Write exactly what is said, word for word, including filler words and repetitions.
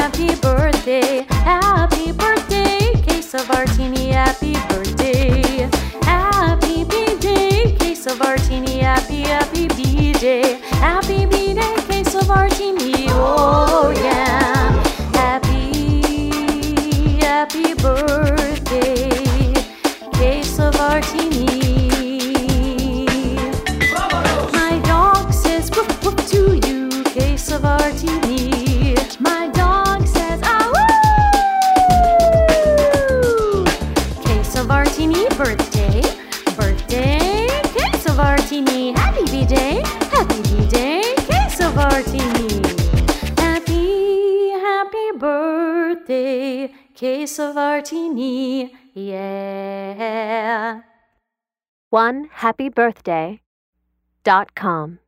happy birthday, happy birthday, Case of Artini, happy birthday, happy B-Day, Case of Artini, happy, happy B-Day, happy B-Day, Case of Artini, oh yeah, happy, happy birthday, Case of Artini. My dog says woof woof to you, Case of Artini. My dog says ah woo! Case of Artini, birthday, birthday, Case of Artini, happy B-Day, happy B-Day, Case of Artini. Happy, happy birthday, Case of Artini, yeah. one happy birthday dot com